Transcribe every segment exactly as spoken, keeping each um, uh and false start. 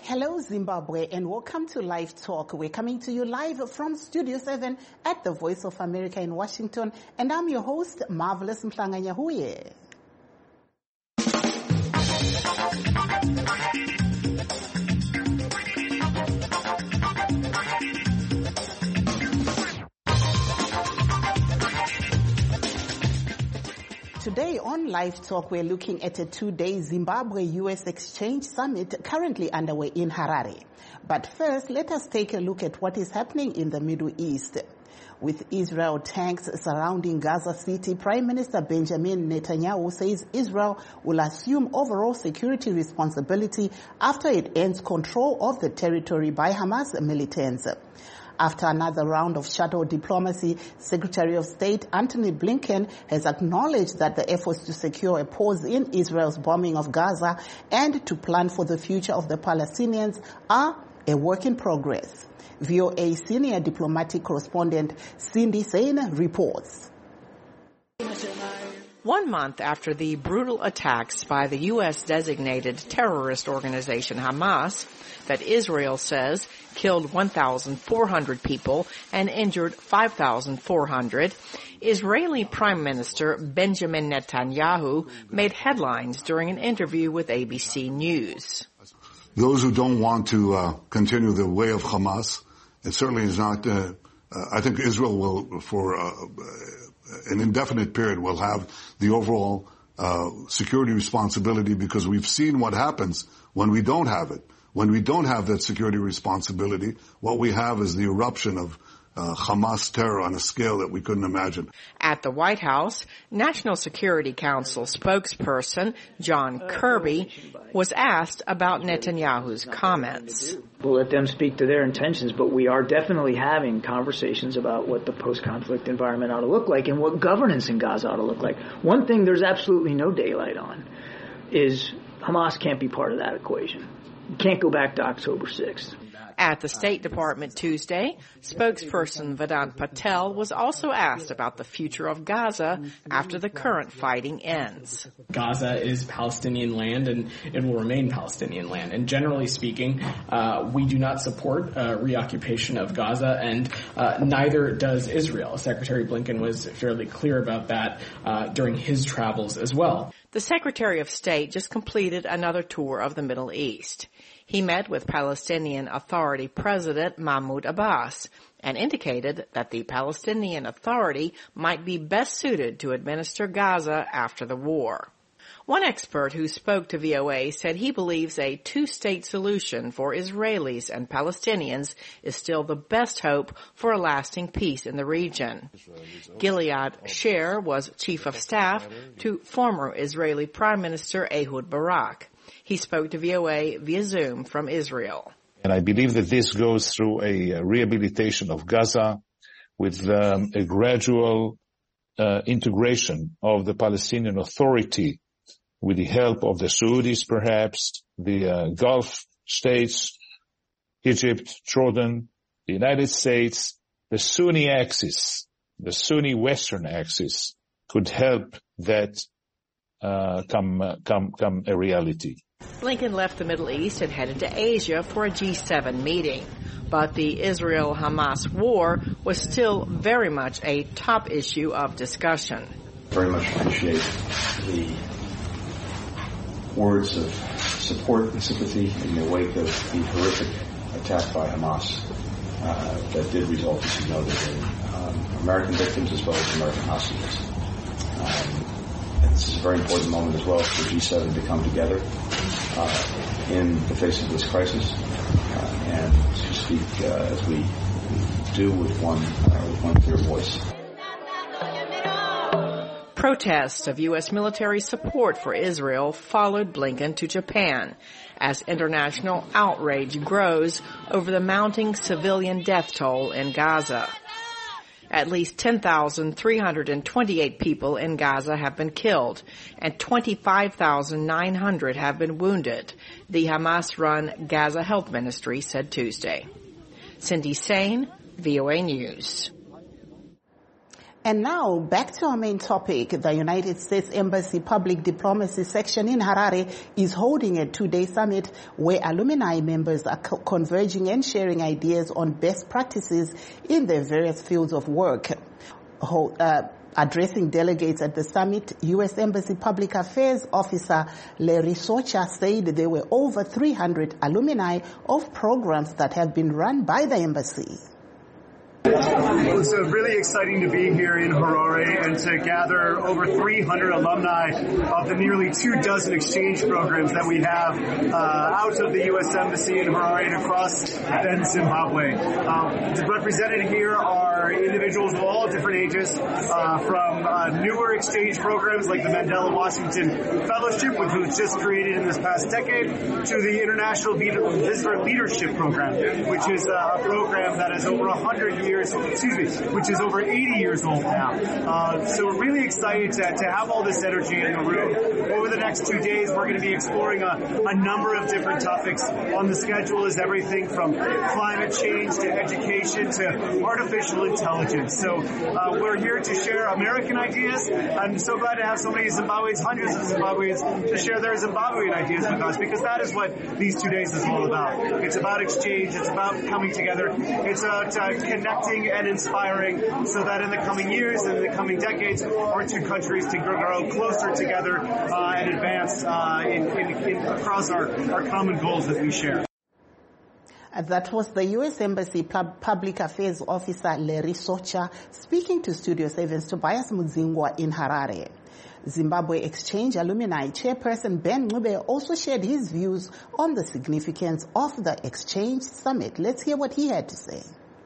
Hello, Zimbabwe, and welcome to Live Talk. We're coming to you live from Studio seven at the Voice of America in Washington, and I'm your host, Marvelous Mhlanga-Nyahuye. Today on Live Talk, we're looking at a two-day Zimbabwe-U S Exchange Summit currently underway in Harare. But first, let us take a look at what is happening in the Middle East. With Israel tanks surrounding Gaza City, Prime Minister Benjamin Netanyahu says Israel will assume overall security responsibility after it ends control of the territory by Hamas militants. After another round of shadow diplomacy, Secretary of State Antony Blinken has acknowledged that the efforts to secure a pause in Israel's bombing of Gaza and to plan for the future of the Palestinians are a work in progress. V O A senior diplomatic correspondent Cindy Sain reports. One month after the brutal attacks by the U S-designated terrorist organization Hamas that Israel says killed one thousand four hundred people and injured five thousand four hundred, Israeli Prime Minister Benjamin Netanyahu made headlines during an interview with A B C News. Those who don't want to uh, continue the way of Hamas, it certainly is not, uh, uh, I think Israel will, for uh, an indefinite period, will have the overall uh, security responsibility, because we've seen what happens when we don't have it. When we don't have that security responsibility, what we have is the eruption of uh, Hamas terror on a scale that we couldn't imagine. At the White House, National Security Council spokesperson John Kirby was asked about Netanyahu's comments. We'll let them speak to their intentions, but we are definitely having conversations about what the post-conflict environment ought to look like and what governance in Gaza ought to look like. One thing there's absolutely no daylight on is Hamas can't be part of that equation. You can't go back to October sixth. At the State Department Tuesday, spokesperson Vedant Patel was also asked about the future of Gaza after the current fighting ends. Gaza is Palestinian land, and it will remain Palestinian land. And generally speaking, uh, we do not support uh, reoccupation of Gaza, and uh, neither does Israel. Secretary Blinken was fairly clear about that uh, during his travels as well. The Secretary of State just completed another tour of the Middle East. He met with Palestinian Authority President Mahmoud Abbas and indicated that the Palestinian Authority might be best suited to administer Gaza after the war. One expert who spoke to V O A said he believes a two-state solution for Israelis and Palestinians is still the best hope for a lasting peace in the region. Gilead Sher was chief of staff to former Israeli Prime Minister Ehud Barak. He spoke to V O A via Zoom from Israel. And I believe that this goes through a rehabilitation of Gaza with um, a gradual uh, integration of the Palestinian Authority with the help of the Saudis, perhaps, the uh, Gulf states, Egypt, Jordan, the United States. The Sunni axis, the Sunni Western axis could help that uh, come, uh, come, come a reality. Blinken left the Middle East and headed to Asia for a G seven meeting. But the Israel-Hamas war was still very much a top issue of discussion. Very much appreciate the words of support and sympathy in the wake of the horrific attack by Hamas uh, that did result, as you noted, in um, American victims as well as American hostages. Um, and this is a very important moment as well for G seven to come together uh, in the face of this crisis uh, and to speak uh, as we do with one uh, with one clear voice. Protests of U S military support for Israel followed Blinken to Japan as international outrage grows over the mounting civilian death toll in Gaza. At least ten thousand three hundred twenty-eight people in Gaza have been killed and twenty-five thousand nine hundred have been wounded, the Hamas-run Gaza Health Ministry said Tuesday. Cindy Sain, V O A News. And now, back to our main topic. The United States Embassy Public Diplomacy Section in Harare is holding a two-day summit where alumni members are co- converging and sharing ideas on best practices in their various fields of work. Ho- uh, Addressing delegates at the summit, U S Embassy Public Affairs Officer Larry Socha said there were over three hundred alumni of programs that have been run by the embassy. It's uh, really exciting to be here in Harare and to gather over three hundred alumni of the nearly two dozen exchange programs that we have uh, out of the U S Embassy in Harare and across then Zimbabwe. Um, represented here are individuals of all different ages, uh, from uh, newer exchange programs like the Mandela Washington Fellowship, which was just created in this past decade, to the International Visitor Leadership Program, which is uh, a program that is over one hundred years Years, excuse me, which is over eighty years old now. Uh, so we're really excited to, to have all this energy in the room. Over the next two days, we're going to be exploring a, a number of different topics. On the schedule is everything from climate change to education to artificial intelligence. So uh, we're here to share American ideas. I'm so glad to have so many Zimbabweans, hundreds of Zimbabweans, to share their Zimbabwean ideas with us, because that is what these two days is all about. It's about exchange. It's about coming together. It's about uh, connecting and inspiring, so that in the coming years and in the coming decades, our two countries can grow closer together uh, and advance uh, in, in, in across our, our common goals that we share. That was the U S Embassy Public Affairs Officer Larry Socha speaking to Studio seven's Tobias Mudzingwa in Harare. Zimbabwe Exchange Alumni Chairperson Ben Ncube also shared his views on the significance of the Exchange Summit. Let's hear what he had to say.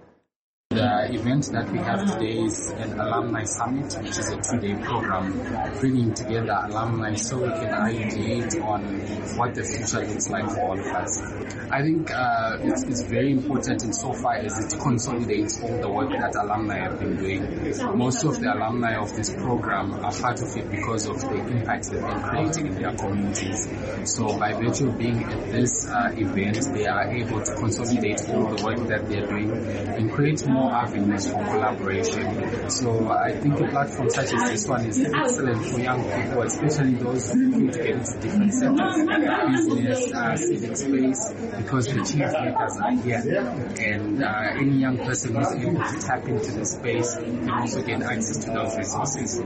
The event that we have today is an alumni summit, which is a two-day program bringing together alumni so we can ideate on what the future looks like for all of us. I think uh, it's, it's very important insofar as it consolidates all the work that alumni have been doing. Most of the alumni of this program are part of it because of the impact they've been creating in their communities. So by virtue of being at this uh, event, they are able to consolidate all the work that they're doing and create more avenues for collaboration. So I think a platform such as this one is excellent for young people, especially those looking to get into different sectors, business, uh, civic space, because the chief makers are here. And uh, any young person who's able to tap into the space can also gain access to those resources.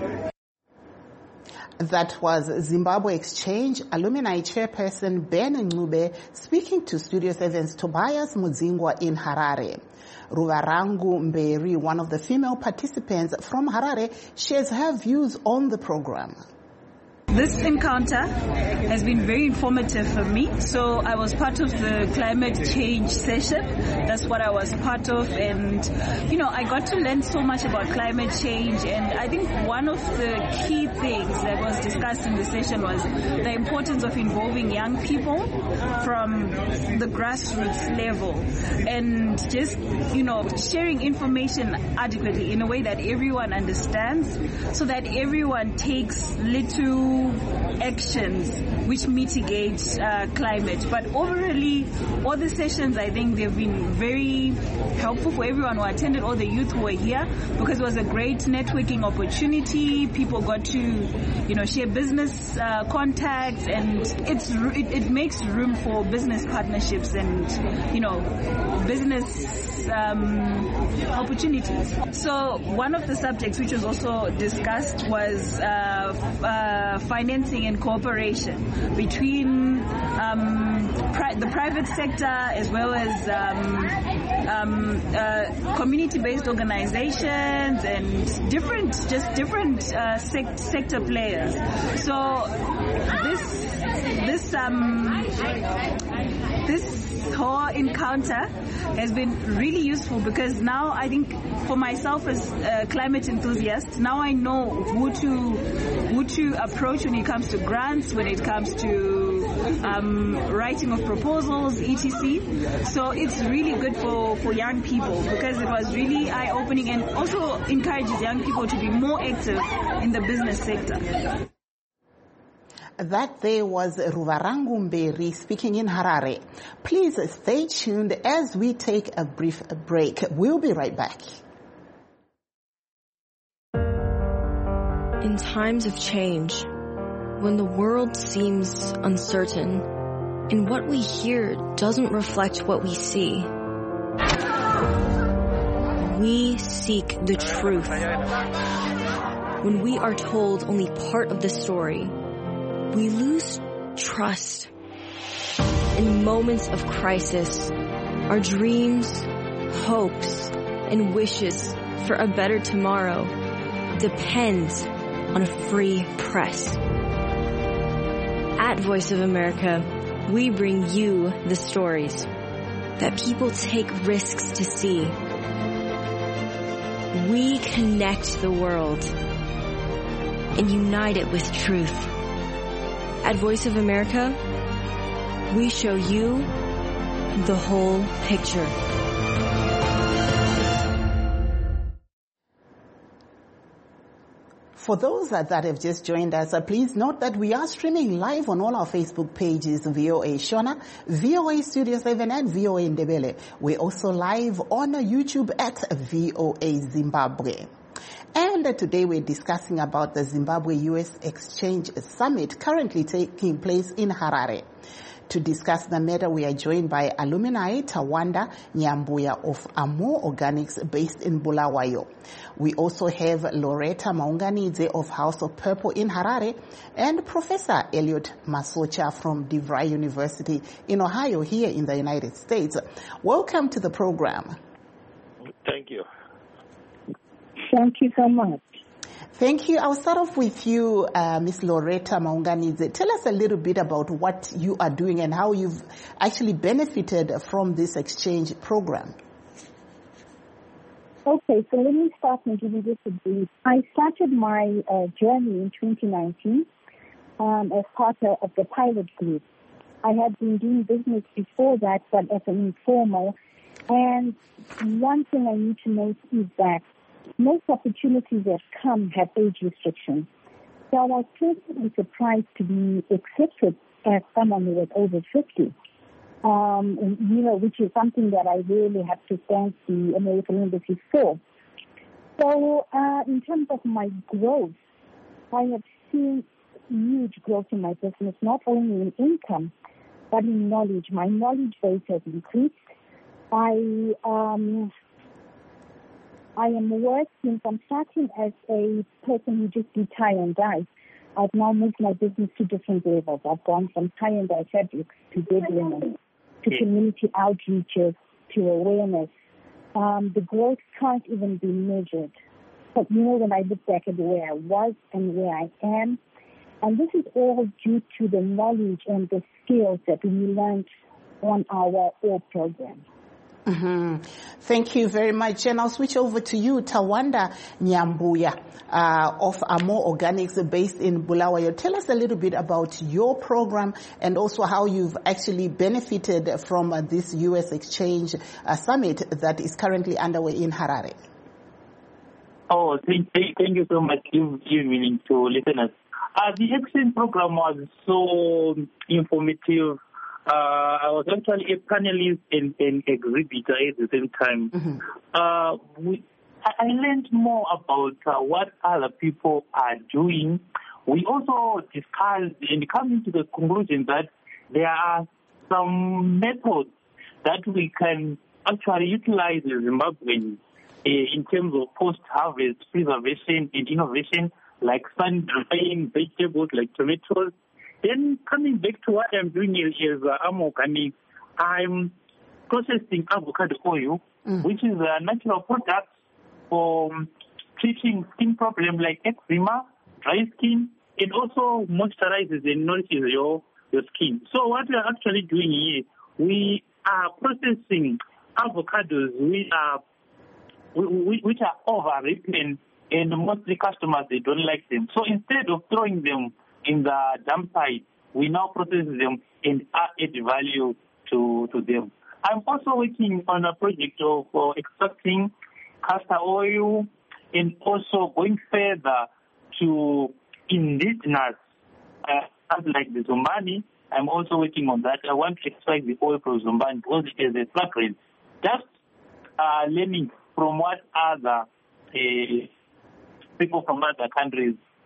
That was Zimbabwe Exchange Alumni Chairperson Ben Ncube speaking to Studio seven's Tobias Mudzingwa in Harare. Ruvarangu Mberi, one of the female participants from Harare, shares her views on the program. This encounter has been very informative for me. So I was part of the climate change session. That's what I was part of. And, you know, I got to learn so much about climate change. And I think one of the key things that was discussed in the session was the importance of involving young people from the grassroots level and just, you know, sharing information adequately in a way that everyone understands so that everyone takes little actions which mitigate uh, climate. But overall, all the sessions, I think they've been very helpful for everyone who attended, all the youth who were here, because it was a great networking opportunity. People got to, you know, share business uh, contacts, and it's it, it makes room for business partnerships and, you know, business um, opportunities. So one of the subjects which was also discussed was uh, uh, financing and cooperation between um, pri- the private sector as well as um, um, uh, community-based organizations and different, just different uh, sec- sector players. So this this um, this whole encounter has been really useful, because now I think for myself as a climate enthusiast, now I know who to who to approach when it comes to grants, when it comes to um, writing of proposals, et cetera. So it's really good for, for young people, because it was really eye-opening and also encourages young people to be more active in the business sector. That there was Ruvarangu Mberi speaking in Harare. Please stay tuned as we take a brief break. We'll be right back. In times of change, when the world seems uncertain and what we hear doesn't reflect what we see, we seek the truth. When we are told only part of the story, we lose trust. In moments of crisis, our dreams, hopes, and wishes for a better tomorrow depend on a free press. At Voice of America, we bring you the stories that people take risks to see. We connect the world and unite it with truth. At Voice of America, we show you the whole picture. For those that, that have just joined us, uh, please note that we are streaming live on all our Facebook pages, V O A Shona, V O A Studio seven, and V O A Ndebele. We're also live on uh, YouTube at V O A Zimbabwe. And uh, today we're discussing about the Zimbabwe-U S Exchange Summit currently taking place in Harare. To discuss the matter, we are joined by alumni Tawanda Nyambuya of Amore Organics based in Bulawayo. We also have Loretta Maunganidze of House of Purple in Harare and Professor Elliot Masocha from DeVry University in Ohio here in the United States. Welcome to the program. Thank you. Thank you so much. Thank you. I'll start off with you, uh, Miz Loretta Maunganidze. Tell us a little bit about what you are doing and how you've actually benefited from this exchange program. Okay, so let me start and give you just a brief. I started my uh, journey in twenty nineteen um, as part of the pilot group. I had been doing business before that, but as an informal. And one thing I need to note is that most opportunities that come have age restrictions. So I was pleasantly surprised to be accepted as someone who was over fifty, um, and, you know, which is something that I really have to thank the American Embassy for. So uh, in terms of my growth, I have seen huge growth in my business, not only in income, but in knowledge. My knowledge base has increased. I... Um, I am working from starting as a person who just did tie and dye. I've now moved my business to different levels. I've gone from tie and dye fabrics to bed linen, to community outreaches, to awareness. Um, the growth can't even be measured. But you know, when I look back at where I was and where I am, and this is all due to the knowledge and the skills that we learned on our O program. Mm-hmm. Thank you very much. And I'll switch over to you, Tawanda Nyambuya uh, of Amore Organics based in Bulawayo. Tell us a little bit about your program and also how you've actually benefited from uh, this U S Exchange uh, Summit that is currently underway in Harare. Oh, thank, thank you so much, evening to listeners. Uh, the Exchange program was so informative. Uh, I was actually a panelist and an exhibitor at the same time. Mm-hmm. Uh, we, I learned more about uh, what other people are doing. We also discussed and come to the conclusion that there are some methods that we can actually utilize in Zimbabwe uh, in terms of post-harvest preservation and innovation, like sun-drying vegetables like tomatoes. Then coming back to what I'm doing here is uh, Amore Organics. I'm processing avocado oil, mm. which is a natural product for treating skin problems like eczema, dry skin, it also moisturizes and nourishes your, your skin. So what we're actually doing here, we are processing avocados which are, which are over-ripened, and mostly customers, they don't like them. So instead of throwing them in the dump site, we now process them and add value to, to them. I'm also working on a project of uh, extracting castor oil and also going further to indigenous, uh, like the Zumbani. I'm also working on that. I want to extract the oil from Zumbani because it is a fragrance. Just uh, learning from what other uh, people from other countries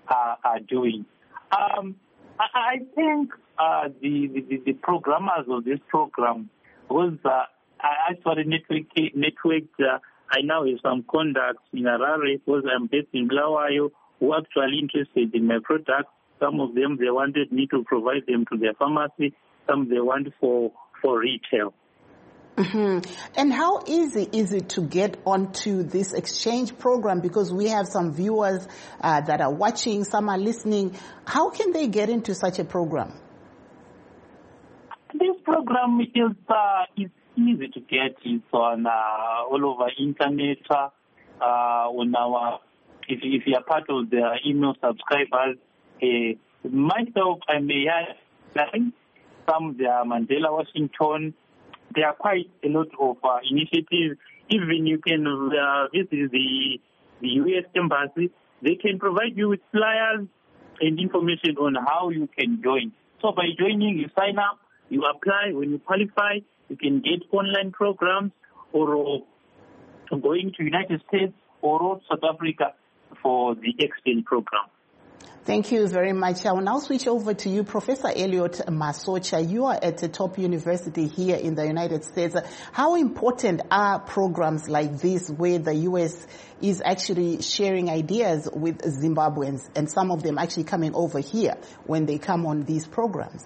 are, are doing. Um, I, I think uh, the, the, the programmers of this program was uh, actually network, network uh, I now have some contacts in Harare because I'm based in Bulawayo who are actually interested in my products. Some of them, they wanted me to provide them to their pharmacy. Some they want for, for retail. Mm-hmm. And how easy is it to get onto this exchange program? Because we have some viewers uh, that are watching, some are listening. How can they get into such a program? This program is uh, is easy to get. It's on uh, all over internet. Uh, on our, if, if you are part of the email subscribers, uh, myself, I may have some. They are Mandela, Washington. There are quite a lot of uh, initiatives. Even you can uh, visit the, the U S Embassy. They can provide you with flyers and information on how you can join. So by joining, you sign up, you apply. When you qualify, you can get online programs or uh, going to United States or South Africa for the exchange program. Thank you very much. I will now switch over to you, Professor Elliot Masocha. You are at a top university here in the United States. How important are programs like this where the U S is actually sharing ideas with Zimbabweans and some of them actually coming over here when they come on these programs?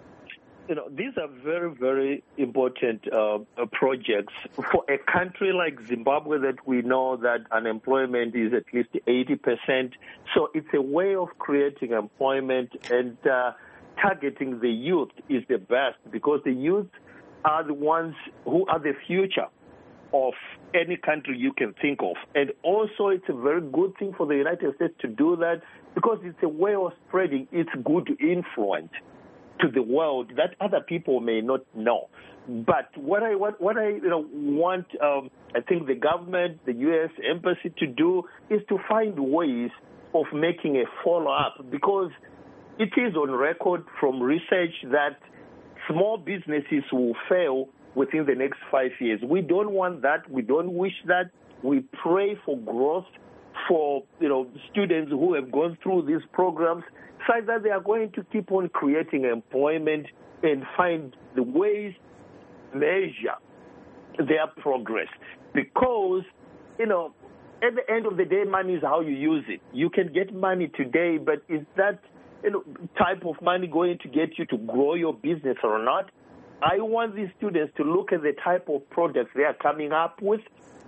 You know, these are very, very important uh, projects for a country like Zimbabwe that we know that unemployment is at least eighty percent. So it's a way of creating employment, and uh, targeting the youth is the best because the youth are the ones who are the future of any country you can think of. And also it's a very good thing for the United States to do that because it's a way of spreading its good influence to the world that other people may not know. But what I what, what I you know want, um, I think the government, the U S Embassy to do is to find ways of making a follow-up, because it is on record from research that small businesses will fail within the next five years. We don't want that. We don't wish that. We pray for growth for you know students who have gone through these programs, so that they are going to keep on creating employment and find the ways to measure their progress. Because, you know, at the end of the day, money is how you use it. You can get money today, but is that you know, type of money going to get you to grow your business or not? I want these students to look at the type of products they are coming up with.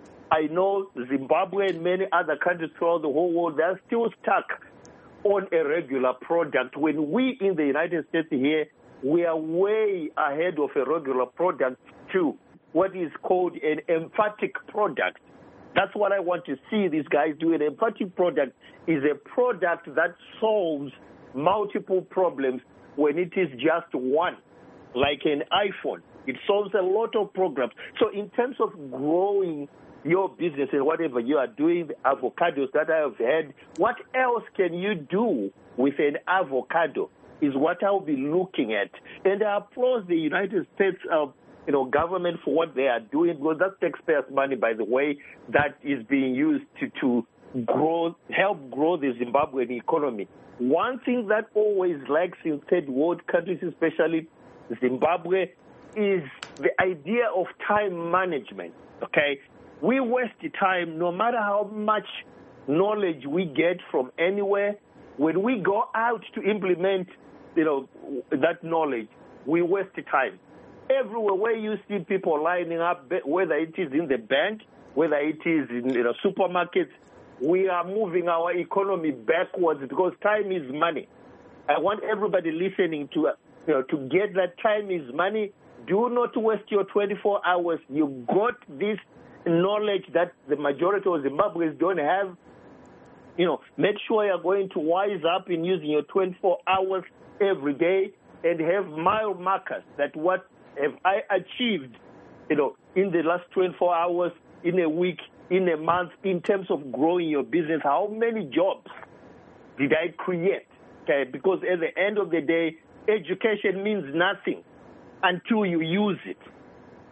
I know Zimbabwe and many other countries throughout the whole world, they are still stuck on a regular product. When we in the United States here, we are way ahead of a regular product to what is called an emphatic product. That's what I want to see these guys do. An emphatic product is a product that solves multiple problems when it is just one, like an iPhone. It solves a lot of programs. So in terms of growing your business and whatever you are doing, the avocados that I have had, what else can you do with an avocado is what I'll be looking at. And I applaud the United States uh, you know, government for what they are doing, because that's taxpayers' money, by the way, that is being used to, to grow, help grow the Zimbabwean economy. One thing that always lacks in third world countries, especially Zimbabwe, is the idea of time management, okay? We waste time no matter how much knowledge we get from anywhere. When we go out to implement, you know, that knowledge, we waste time. Everywhere where you see people lining up, whether it is in the bank, whether it is in you know, supermarkets, we are moving our economy backwards because time is money. I want everybody listening to, you know, to get that time is money. Do not waste your twenty-four hours. You got this knowledge that the majority of Zimbabweans don't have. You know, make sure you're going to wise up in using your twenty-four hours every day and have mile markers that what have I achieved, you know, in the last twenty-four hours, in a week, in a month, in terms of growing your business. How many jobs did I create? Okay, because at the end of the day, education means nothing until you use it.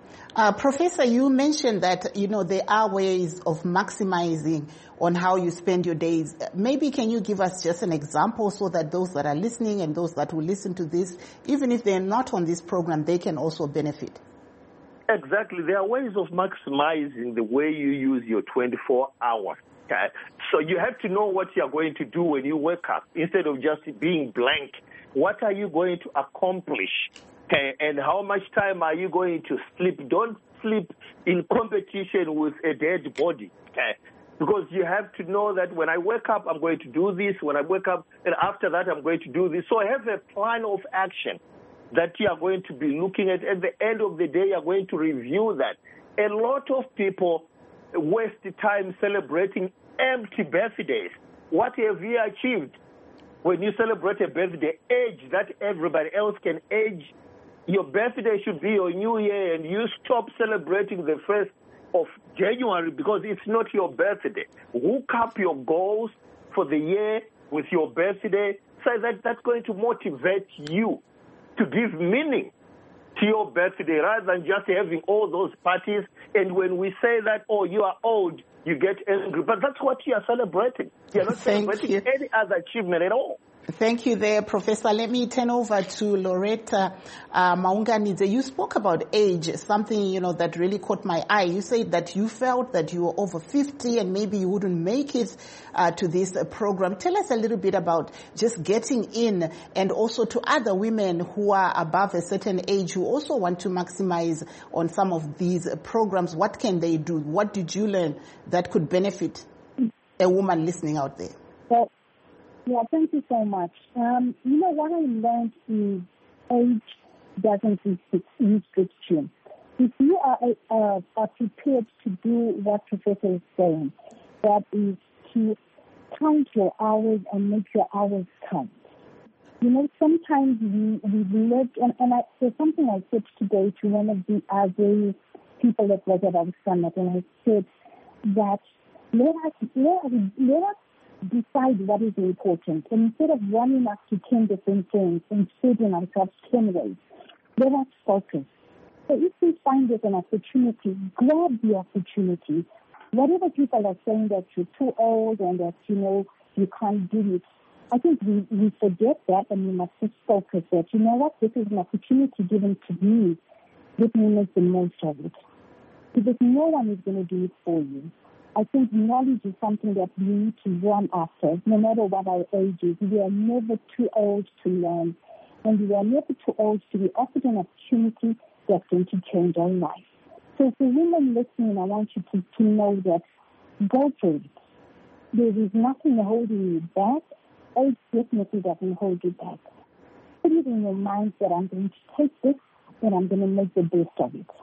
Uh, Professor, you mentioned that, you know, there are ways of maximizing on how you spend your days. Maybe can you give us just an example so that those that are listening and those that will listen to this, even if they're not on this program, they can also benefit? Exactly. There are ways of maximizing the way you use your twenty-four hours. Okay? So you have to know what you're going to do when you wake up instead of just being blank. What are you going to accomplish? Okay, and how much time are you going to sleep? Don't sleep in competition with a dead body. Okay, because you have to know that when I wake up, I'm going to do this. When I wake up, and after that, I'm going to do this. So have a plan of action that you are going to be looking at. At the end of the day, you are going to review that. A lot of people waste time celebrating empty birthdays. What have you achieved? When you celebrate a birthday, age that everybody else can age. Your birthday should be your new year, and you stop celebrating the first of January because it's not your birthday. Hook up your goals for the year with your birthday, so that that's going to motivate you to give meaning to your birthday rather than just having all those parties. And when we say that, oh, you are old, you get angry. But that's what you are celebrating. You're not Thank celebrating you. any other achievement at all. Thank you there, Professor. Let me turn over to Loretta uh, Maunganidze. You spoke about age, something, you know, that really caught my eye. You said that you felt that you were over fifty and maybe you wouldn't make it uh, to this uh, program. Tell us a little bit about just getting in, and also to other women who are above a certain age who also want to maximize on some of these uh, programs. What can they do? What did you learn that could benefit a woman listening out there? Well, Yeah, thank you so much. Um, you know, what I learned is age doesn't restrict you. If you are, uh, are prepared to do what Professor is saying, that is to count your hours and make your hours count. You know, sometimes we, we live, and, and I, there's something I said today to one of the other people that was at our summit, and I said that let us, let us, let us decide what is important. And instead of running up to ten different things and spreading ourselves ten ways, let us focus. So if we find there's an opportunity, grab the opportunity. Whatever people are saying that you're too old and that, you know, you can't do it, I think we, we forget that, and we must just focus that, you know what, this is an opportunity given to me. Let me make the most of it. Because no one is going to do it for you. I think knowledge is something that we need to run after, no matter what our age is. We are never too old to learn, and we are never too old to be offered an opportunity that's going to change our life. So for women listening, I want you to, to know that go for it. There is nothing holding you back. Age definitely doesn't hold you back. Put it in your mind that I'm going to take this and I'm going to make the best of it.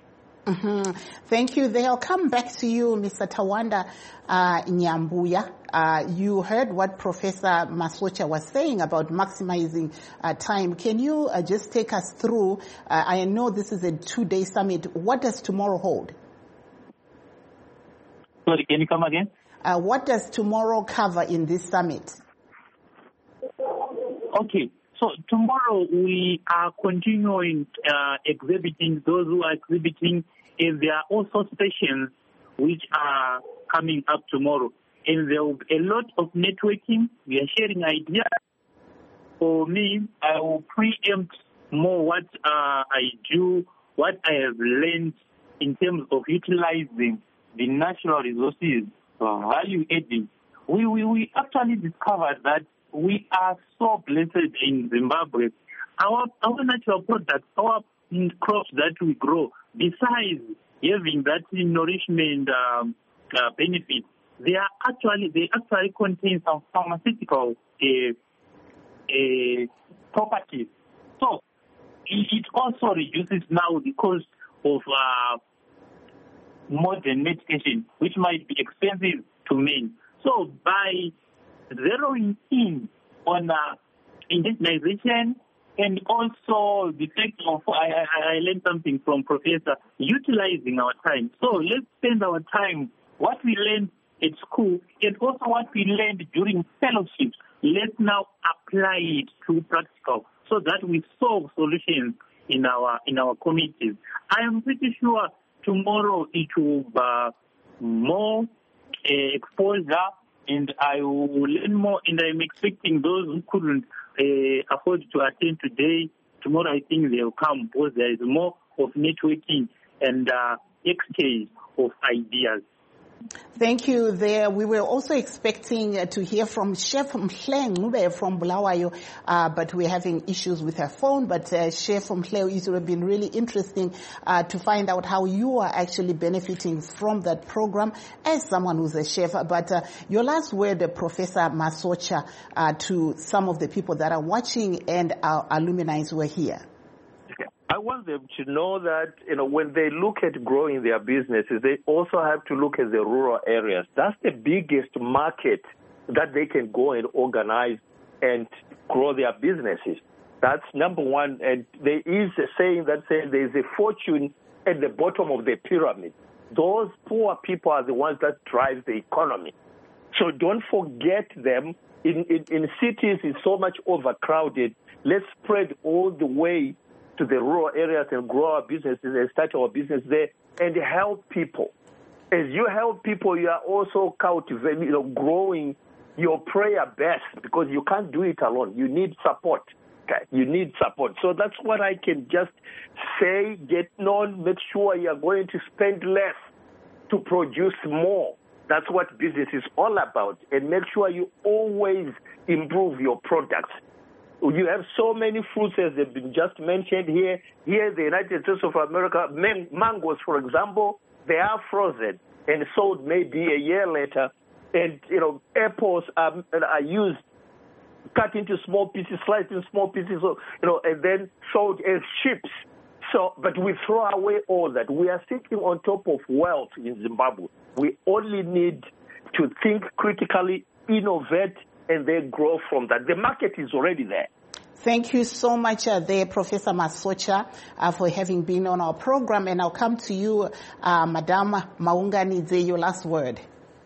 Mm-hmm. Thank you. They'll come back to you, Mister Tawanda uh, Nyambuya. Uh, you heard what Professor Masocha was saying about maximizing uh, time. Can you uh, just take us through? Uh, I know this is a two-day summit. What does tomorrow hold? Sorry, can you come again? Uh, what does tomorrow cover in this summit? Okay. So tomorrow we are continuing uh, exhibiting, those who are exhibiting, and there are also sessions which are coming up tomorrow. And there will be a lot of networking. We are sharing ideas. For me, I will preempt more what uh, I do, what I have learned in terms of utilizing the natural resources, uh, value adding. We, we, we actually discovered that we are so blessed in Zimbabwe. Our our natural products, our crops that we grow, besides having that nourishment um, uh, benefits, they are actually they actually contain some pharmaceutical uh, uh, properties. So it, it also reduces now the cost of uh, modern medication, which might be expensive to men. So by zeroing in on uh, indigenization and also the fact of, I, I learned something from Professor, utilizing our time. So let's spend our time, what we learned at school and also what we learned during fellowships, let's now apply it to practical so that we solve solutions in our in our communities. I am pretty sure tomorrow it will be uh, more uh, exposure, and I will learn more. And I'm expecting those who couldn't uh, afford to attend today, tomorrow I think they'll come because there is more of networking and uh, exchange of ideas. Thank you there. We were also expecting uh, to hear from Chef Mhleng from Bulawayo, uh, but we're having issues with her phone. But uh, Chef Mhleng, it would have been really interesting uh, to find out how you are actually benefiting from that program as someone who's a chef. But uh, your last word, uh, Professor Masocha, uh, to some of the people that are watching and our alumni who are here. I want them to know that, you know, when they look at growing their businesses, they also have to look at the rural areas. That's the biggest market that they can go and organize and grow their businesses. That's number one. And there is a saying that says there's a fortune at the bottom of the pyramid. Those poor people are the ones that drive the economy. So don't forget them. In, in, in cities, it's so much overcrowded. Let's spread all the way to the rural areas and grow our businesses and start our business there and help people. As you help people, you are also cultivating, you know, growing your prayer best, because you can't do it alone. You need support. Okay? You need support. So that's what I can just say. Get known. Make sure you are going to spend less to produce more. That's what business is all about. And make sure you always improve your products. You have so many fruits, as have been just mentioned here. Here in the United States of America, mangoes, for example, they are frozen and sold maybe a year later. And, you know, apples are, are used, cut into small pieces, sliced into small pieces, you know, and then sold as chips. So, but we throw away all that. We are sitting on top of wealth in Zimbabwe. We only need to think critically, innovate, and then grow from that. The market is already there. Thank you so much uh, there, Professor Masocha, uh, for having been on our program. And I'll come to you, uh, Madam Maunganidze, your last word.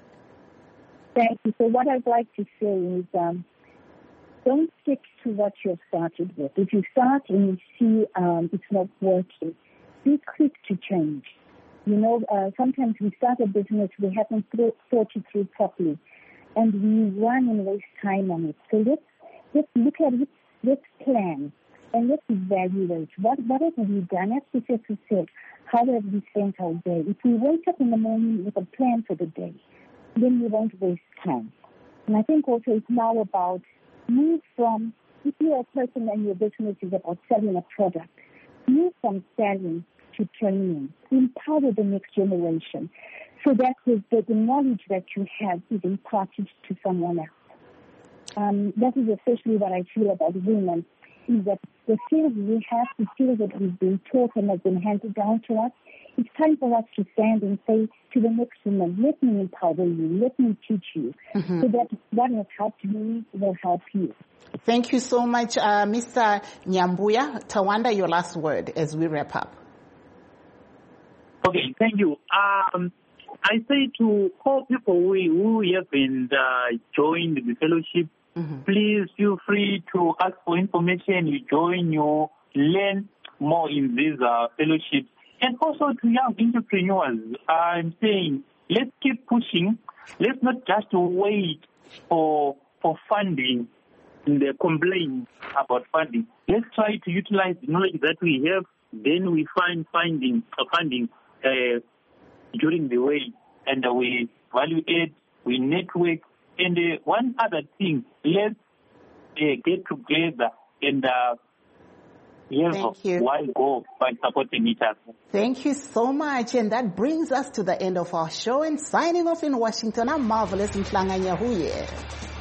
Thank you. So what I'd like to say is um, don't stick to what you've started with. If you start and you see um, it's not working, be quick to change. You know, uh, sometimes we start a business, we haven't thought it through properly, and we run and waste time on it. So let's, let's look at it, let's plan, and let's evaluate. What, what have we done? As Professor said, how have we spent our day? If we wake up in the morning with a plan for the day, then we won't waste time. And I think also it's now about move from, if you're a person and your business is about selling a product, move from selling to training, empower the next generation, so that the, the knowledge that you have is imparted to someone else. Um, that is especially what I feel about women, is that the skills we have, the skills that we've been taught and have been handed down to us, it's time for us to stand and say to the next woman, let me empower you, let me teach you, mm-hmm. so that what has helped me will help you. Thank you so much, uh, Mister Nyambuya. Tawanda, your last word as we wrap up. Okay, thank you. Um, I say to all people who, who haven't uh, joined the fellowship, mm-hmm. please feel free to ask for information. You join, you learn more in these uh, fellowships. And also to young entrepreneurs, I'm saying let's keep pushing. Let's not just wait for for funding and complain about funding. Let's try to utilize the knowledge that we have. Then we find finding uh, funding uh, during the way, and uh, we value it, we network. And uh, one other thing, let's uh, get together and uh, Thank you. Why go by supporting each other? Thank you so much. And that brings us to the end of our show. And signing off in Washington, I'm Marvelous Mhlanga Nyahuye.